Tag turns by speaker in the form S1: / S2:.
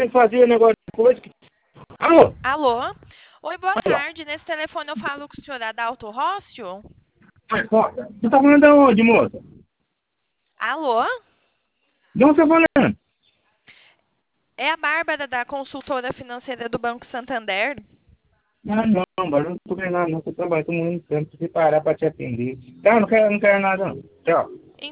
S1: fazer negócio de coisa. Alô?
S2: Alô? Oi, boa
S1: Aí, ó.
S2: tarde. Nesse telefone eu falo com o senhor Adalto Rócio?
S1: Mas, foda. Você tá falando de onde, moça?
S2: Alô?
S1: De onde você tá falando?
S2: É a Bárbara da consultora financeira do Banco Santander?
S1: Ah, não, mas eu não tô vendo nada, não. Tô trabalhando, tô morrendo de tempo. Se parar pra te atender. Tá, não quero nada, não. Tchau.